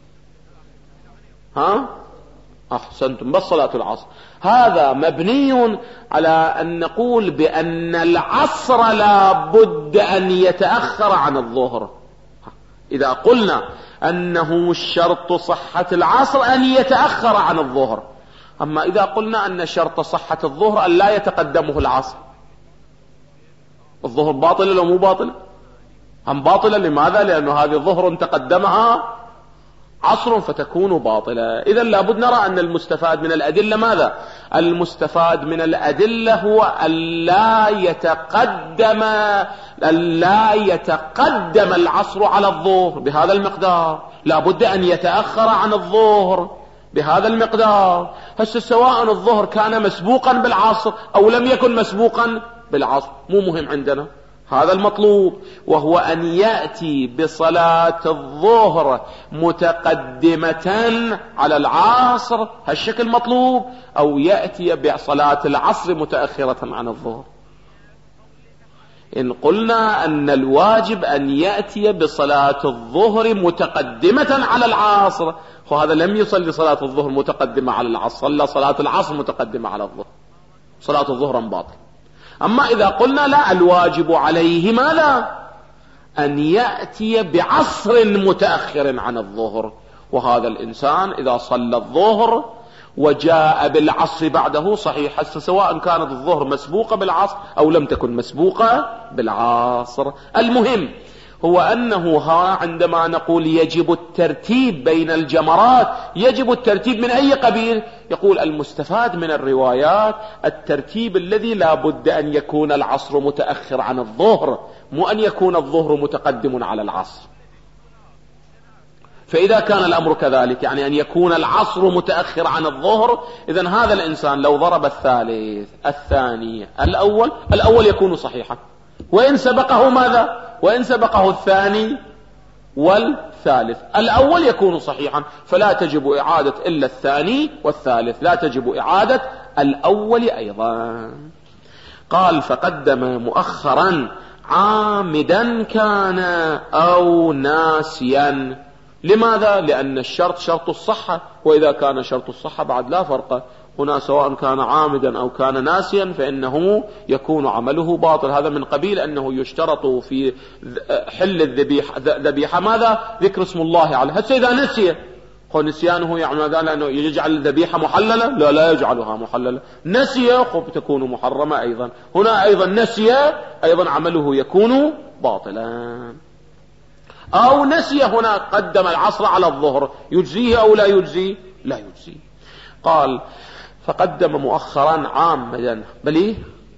ها أحسنتم، بس صلاة العصر. هذا مبني على أن نقول بأن العصر لا بد أن يتأخر عن الظهر. إذا قلنا أنه شرط صحة العصر أن يتأخر عن الظهر، أما إذا قلنا أن شرط صحة الظهر أن لا يتقدمه العصر، الظهر باطل لو مو باطل؟ هم باطلة. لماذا؟ لأنه هذه ظهر تقدمها عصر فتكون باطلة. إذا لابد نرى أن المستفاد من الأدلة ماذا؟ المستفاد من الأدلة هو ألا يتقدم ألا يتقدم العصر على الظهر بهذا المقدار، لابد أن يتأخر عن الظهر بهذا المقدار. هسه سواء الظهر كان مسبوقا بالعصر أو لم يكن مسبوقا بالعصر مو مهم عندنا، هذا المطلوب، وهو أن يأتي بصلاة الظهر متقدمة على العصر، هالشكل مطلوب، أو يأتي بصلاة العصر متأخرة عن الظهر. إن قلنا أن الواجب أن يأتي بصلاة الظهر متقدمة على العصر، وهذا لم يصلي صلاة الظهر متقدمة على العصر، صلى صلاة العصر متقدمة على الظهر، صلاة الظهر باطل. أما إذا قلنا لا، الواجب عليه ماذا؟ أن يأتي بعصر متأخر عن الظهر، وهذا الإنسان إذا صلى الظهر وجاء بالعصر بعده صحيح، سواء كانت الظهر مسبوقة بالعصر أو لم تكن مسبوقة بالعصر. المهم هو أنه ها عندما نقول يجب الترتيب بين الجمرات، يجب الترتيب من أي قبيل؟ يقول المستفاد من الروايات الترتيب الذي لا بد أن يكون العصر متأخر عن الظهر، مو أن يكون الظهر متقدم على العصر. فإذا كان الأمر كذلك، يعني أن يكون العصر متأخر عن الظهر، إذن هذا الإنسان لو ضرب الثالث الثاني الأول، الأول يكون صحيحا، وإن سبقه ماذا؟ وإن سبقه الثاني والثالث، الأول يكون صحيحا، فلا تجب إعادة إلا الثاني والثالث، لا تجب إعادة الأول أيضا. قال فقدم مؤخرا عامدا كان أو ناسيا. لماذا؟ لأن الشرط شرط الصحة، وإذا كان شرط الصحة بعد لا فرق هنا، سواء كان عامدا أو كان ناسيا فإنه يكون عمله باطل. هذا من قبيل أنه يشترط في حل الذبيحة ذبيحة ماذا؟ ذكر اسم الله عليه. هسه إذا نسي، هو نسيانه يعني ماذا؟ لأنه يجعل الذبيحة محللة؟ لا، لا يجعلها محللة. نسي تكون محرمة أيضا. هنا أيضا نسي، أيضا عمله يكون باطلا. أو نسي هنا قدم العصر على الظهر، يجزيه أو لا يجزي؟ لا يجزي. قال فقدم مؤخرا عامدا، بل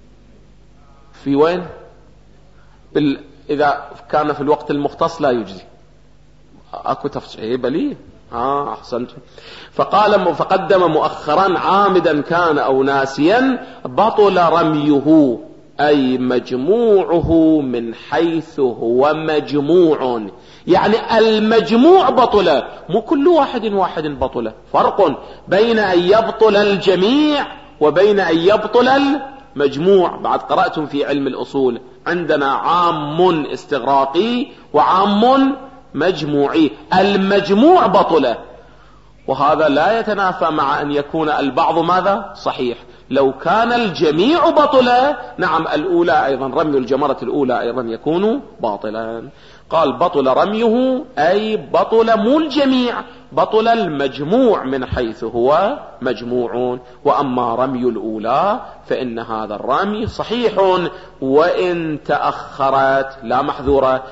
في وين؟ بال... إذا كان في الوقت المختص لا يجزي، أكو تفصيل بل آه أحسنت. فقال فقدم مؤخرا عامدا كان أو ناسيا بطل رميه، أي مجموعه من حيث هو مجموع، يعني المجموع بطل، مو كل واحد واحد بطل. فرق بين أن يبطل الجميع وبين أن يبطل المجموع. بعد قرأتم في علم الأصول عندنا عام استغراقي وعام مجموعي، المجموع بطل، وهذا لا يتنافى مع أن يكون البعض ماذا؟ صحيح. لو كان الجميع بطلا، نعم الأولى أيضا، رمي الجمرة الأولى أيضا يكون باطلا. قال بطل رميه، أي بطل مو الجميع، بطل المجموع من حيث هو مجموع. وأما رمي الأولى فإن هذا الرمي صحيح وإن تأخرت، لا محذورة،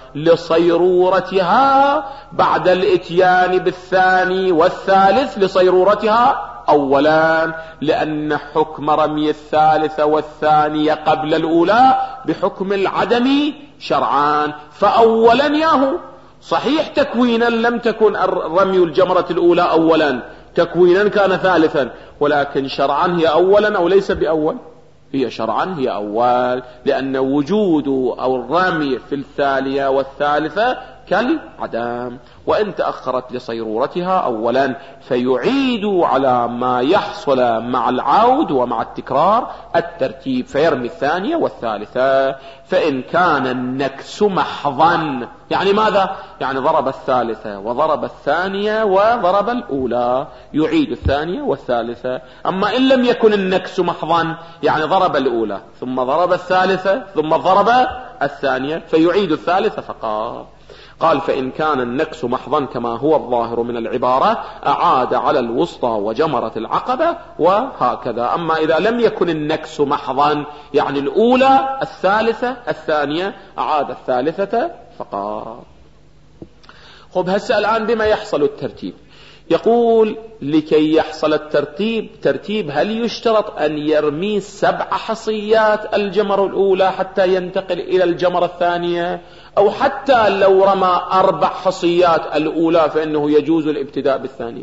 لصيرورتها بعد الاتيان بالثاني والثالث، لصيرورتها أولا، لأن حكم رمي الثالثة والثانية قبل الأولى بحكم العدم شرعان. فأولا ياهو صحيح تكوينا لم تكن رمي الجمرة الأولى أولا، تكوينا كان ثالثا، ولكن شرعا هي أولا أو ليس بأول؟ هي شرعا هي أول، لأن وجود أو الرمي في الثانية والثالثة كالعدم، وإن تأخرت لصيرورتها أولا فيعيد على ما يحصل مع العود ومع التكرار الترتيب، فيرمي الثانية والثالثة. فإن كان النكس محضا، يعني ماذا؟ يعني ضرب الثالثة وضرب الثانية وضرب الأولى، يعيد الثانية والثالثة. أما إن لم يكن النكس محضا، يعني ضرب الأولى ثم ضرب الثالثة ثم ضرب الثانية، فيعيد الثالثة فقط. قال فإن كان النكس محضا كما هو الظاهر من العبارة أعاد على الوسطى وجمرة العقبة وهكذا. أما إذا لم يكن النكس محضا، يعني الأولى الثالثة الثانية، أعاد الثالثة فقط. خب هسه الآن بما يحصل الترتيب؟ يقول لكي يحصل الترتيب ترتيب هل يشترط أن يرمي سبع حصيات الجمرة الأولى حتى ينتقل إلى الجمرة الثانية، أو حتى لو رمى أربع حصيات الأولى فإنه يجوز الابتداء بالثانية؟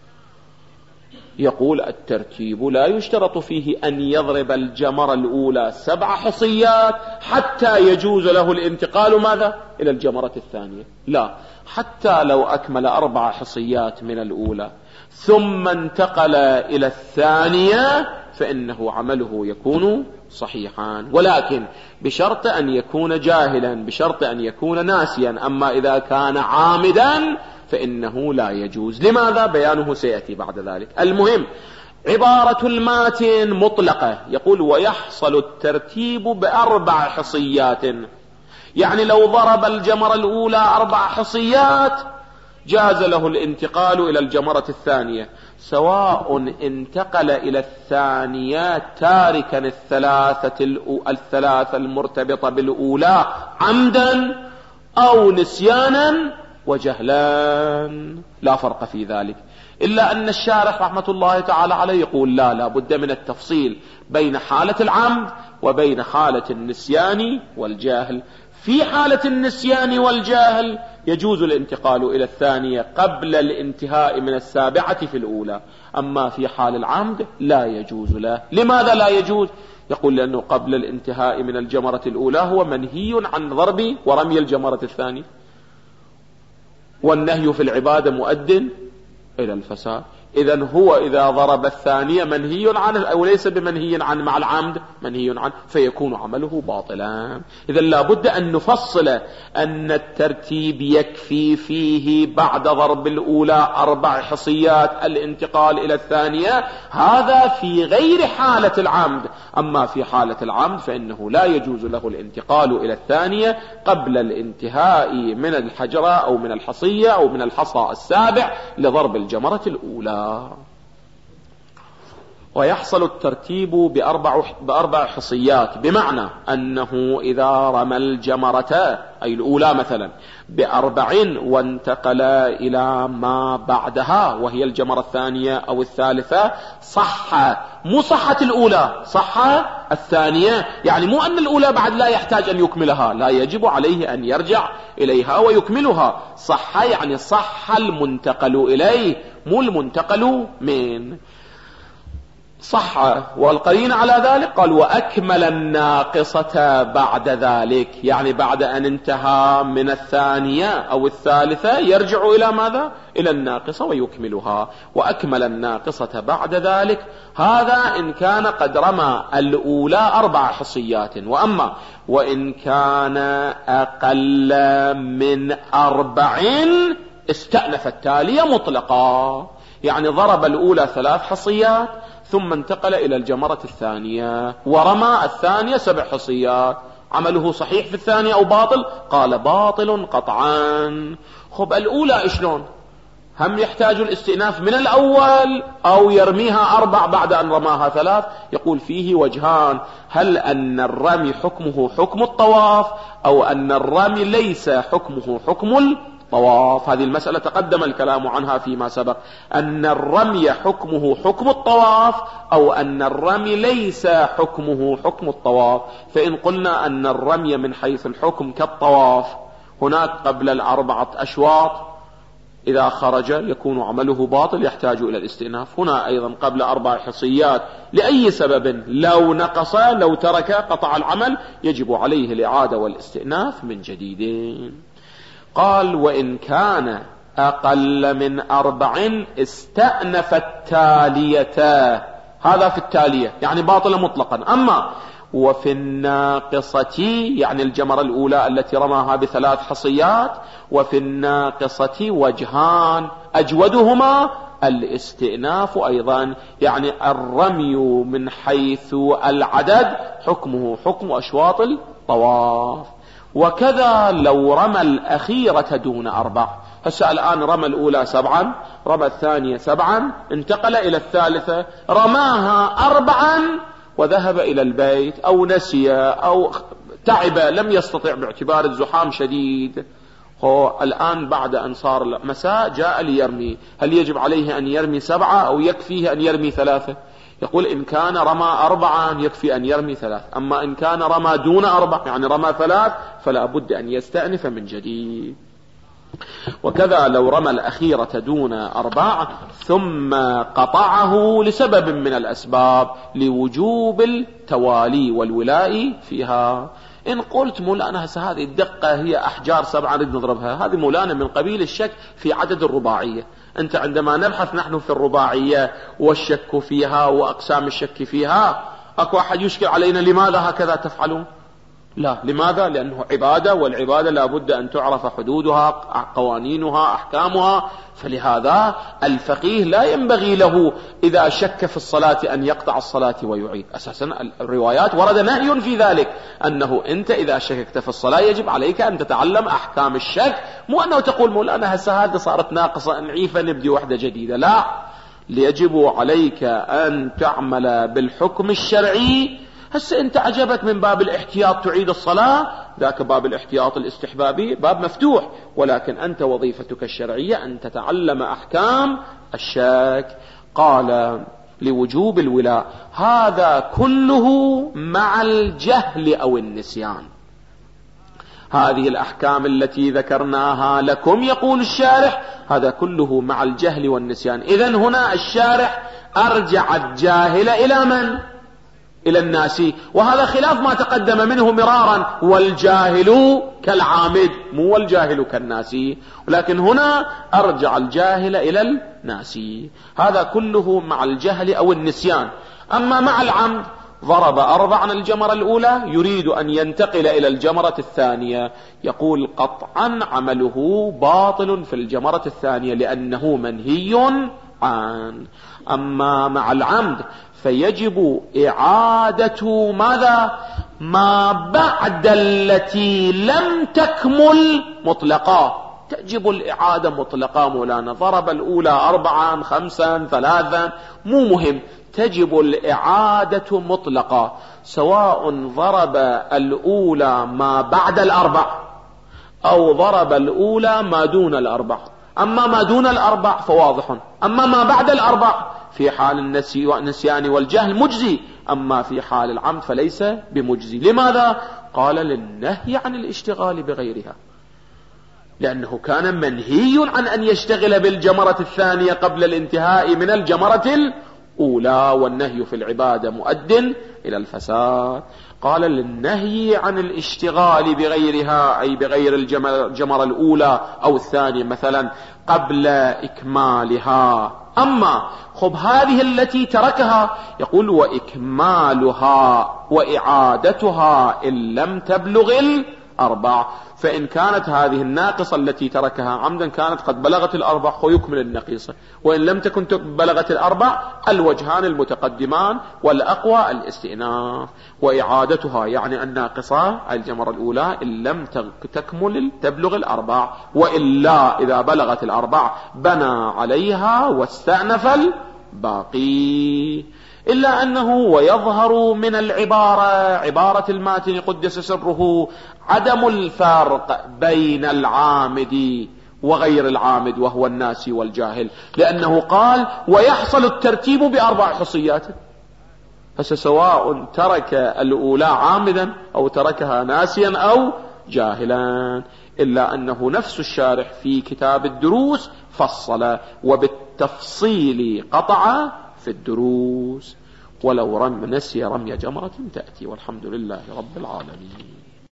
يقول الترتيب لا يشترط فيه أن يضرب الجمرة الأولى سبع حصيات حتى يجوز له الانتقال ماذا؟ إلى الجمرة الثانية. لا، حتى لو أكمل أربع حصيات من الأولى ثم انتقل إلى الثانية فإنه عمله يكون صحيحا، ولكن بشرط أن يكون جاهلا، بشرط أن يكون ناسيا. أما إذا كان عامدا فإنه لا يجوز. لماذا؟ بيانه سيأتي بعد ذلك. المهم عبارة الماتن مطلقة، يقول ويحصل الترتيب بأربع حصيات، يعني لو ضرب الجمرة الأولى أربع حصيات جاز له الانتقال إلى الجمرة الثانية، سواء انتقل إلى الثانية تاركا الثلاثة الثلاثة المرتبطة بالأولى عمدا أو نسيانا وجهلان، لا فرق في ذلك. إلا أن الشارح رحمة الله تعالى عليه يقول لا لا بد من التفصيل بين حالة العمد وبين حالة النسيان والجهل. في حالة النسيان والجهل يجوز الانتقال إلى الثانية قبل الانتهاء من السابعة في الأولى، أما في حال العمد لا يجوز له. لماذا لا يجوز؟ يقول لأنه قبل الانتهاء من الجمرة الأولى هو منهي عن ضرب ورمي الجمرة الثانية، والنهي في العبادة مؤد إلى الفساد. إذن هو إذا ضرب الثانية منهي عنه أو ليس بمنهي عنه مع العمد منهي عنه، فيكون عمله باطلا. إذن لا بد أن نفصل أن الترتيب يكفي فيه بعد ضرب الأولى أربع حصيات الانتقال إلى الثانية، هذا في غير حالة العمد. أما في حالة العمد فإنه لا يجوز له الانتقال إلى الثانية قبل الانتهاء من الحجرة أو من الحصية أو من الحصى السابع لضرب الجمرة الأولى. ويحصل الترتيب بأربع, بأربع حصيات، بمعنى أنه إذا رمى الجمرة أي الأولى مثلا بأربع وانتقل إلى ما بعدها وهي الجمرة الثانية أو الثالثة صح، مو صحة الأولى، صح الثانية. يعني مو أن الأولى بعد لا يحتاج أن يكملها، لا، يجب عليه أن يرجع إليها ويكملها. صح يعني صح المنتقل إليه، مو المنتقل من. صح، والقرين على ذلك قال وأكمل الناقصة بعد ذلك، يعني بعد أن انتهى من الثانية أو الثالثة يرجع إلى ماذا؟ إلى الناقصة ويكملها. وأكمل الناقصة بعد ذلك، هذا إن كان قد رمى الأولى أربع حصيات. وأما وإن كان أقل من أربع استأنف التالية مطلقا، يعني ضرب الأولى ثلاث حصيات ثم انتقل إلى الجمرة الثانية ورمى الثانية سبع حصيات، عمله صحيح في الثانية أو باطل؟ قال باطل قطعا. خب الأولى شلون؟ هم يحتاج الاستئناف من الأول أو يرميها أربع بعد أن رماها ثلاث؟ يقول فيه وجهان، هل أن الرمي حكمه حكم الطواف أو أن الرمي ليس حكمه حكم الطواف. هذه المسألة تقدم الكلام عنها فيما سبق، أن الرمي حكمه حكم الطواف أو أن الرمي ليس حكمه حكم الطواف. فإن قلنا أن الرمي من حيث الحكم كالطواف، هناك قبل الأربعة أشواط إذا خرج يكون عمله باطل يحتاج إلى الاستئناف. هنا أيضا قبل أربع حصيات لأي سبب لو نقص لو ترك قطع العمل يجب عليه الإعادة والاستئناف من جديد. قال وإن كان أقل من أربع استأنف التالية، هذا في التالية يعني باطل مطلقا. أما وفي الناقصة يعني الجمرة الأولى التي رماها بثلاث حصيات، وفي الناقصة وجهان أجودهما الاستئناف أيضا، يعني الرمي من حيث العدد حكمه حكم أشواط الطواف. وكذا لو رمى الأخيرة دون أربع، هسه الآن رمى الأولى سبعا، رمى الثانية سبعا، انتقل إلى الثالثة رماها أربعا وذهب إلى البيت أو نسي أو تعب لم يستطع باعتبار الزحام شديد، هو الآن بعد أن صار المساء جاء ليرمي، هل يجب عليه أن يرمي سبعة أو يكفيه أن يرمي ثلاثة؟ يقول إن كان رمى أربعة يكفي أن يرمي ثلاث، أما إن كان رمى دون أربع يعني رمى ثلاث فلا بد أن يستأنف من جديد. وكذا لو رمى الأخيرة دون أربع ثم قطعه لسبب من الأسباب لوجوب التوالي والولاء فيها. إن قلت مولانا هسه هذه الدقة هي أحجار سبعة نريد نضربها، هذه مولانا من قبيل الشك في عدد الرباعية. أنت عندما نبحث نحن في الرباعية والشك فيها وأقسام الشك فيها، أكو أحد يشكل علينا لماذا هكذا تفعلون؟ لا. لماذا؟ لأنه عبادة، والعبادة لا بد أن تعرف حدودها، قوانينها، أحكامها. فلهذا الفقيه لا ينبغي له إذا شك في الصلاة أن يقطع الصلاة ويعيد. أساسا الروايات ورد نهي في ذلك، أنه أنت إذا شككت في الصلاة يجب عليك أن تتعلم أحكام الشك، مو أنه تقول مولانا هسه هذه صارت ناقصة نعيفة نبدي وحدة جديدة. لا، يجب عليك أن تعمل بالحكم الشرعي. هسه أنت عجبك من باب الاحتياط تعيد الصلاة، ذاك باب الاحتياط الاستحبابي باب مفتوح، ولكن أنت وظيفتك الشرعية أن تتعلم أحكام الشك. قال لوجوب الولاء، هذا كله مع الجهل أو النسيان. هذه الأحكام التي ذكرناها لكم يقول الشارح هذا كله مع الجهل والنسيان. إذن هنا الشارح أرجع الجاهل إلى من؟ إلى الناسي، وهذا خلاف ما تقدم منه مرارا، والجاهل كالعامد مو والجاهل كالناسي، ولكن هنا أرجع الجاهل إلى الناسي. هذا كله مع الجهل أو النسيان. أما مع العمد، ضرب أربعا الجمرة الأولى يريد أن ينتقل إلى الجمرة الثانية، يقول قطعا عمله باطل في الجمرة الثانية لأنه منهي عنه. أما مع العمد فيجب إعادة ماذا؟ ما بعد التي لم تكمل مطلقا، تجب الإعادة مطلقا. مولانا ضرب الأولى أربعا خمسا ثلاثا مو مهم، تجب الإعادة مطلقا، سواء ضرب الأولى ما بعد الأربع أو ضرب الأولى ما دون الأربع. أما ما دون الأربع فواضح، أما ما بعد الأربع في حال النسيان والجهل مجزي، أما في حال العمد فليس بمجزي. لماذا؟ قال للنهي عن الاشتغال بغيرها، لأنه كان منهي عن أن يشتغل بالجمرة الثانية قبل الانتهاء من الجمرة الأولى، والنهي في العبادة مؤد إلى الفساد. قال للنهي عن الاشتغال بغيرها، أي بغير الجمرة الأولى أو الثانية مثلا قبل إكمالها. أما خب هذه التي تركها، يقول وإكمالها وإعادتها إن لم تبلغ الأربع. فإن كانت هذه الناقصة التي تركها عمدا كانت قد بلغت الأربع ويكمل النقيصة، وإن لم تكن بلغت الأربع الوجهان المتقدمان والأقوى الاستئناف. وإعادتها يعني الناقصة الجمرة الأولى إن لم تكمل تبلغ الأربع، وإلا إذا بلغت الأربع بنى عليها واستأنف الباقي. إلا أنه ويظهر من العبارة، عبارة الماتن قدس سره، عدم الفرق بين العامد وغير العامد وهو الناسي والجاهل، لأنه قال ويحصل الترتيب بأربع حصيات، فسواء ترك الأولى عامدا أو تركها ناسيا أو جاهلا. إلا أنه نفس الشارح في كتاب الدروس فصل وبالتفصيل قطع في الدروس. ولو رم نسي رمي جمرة تأتي، والحمد لله رب العالمين.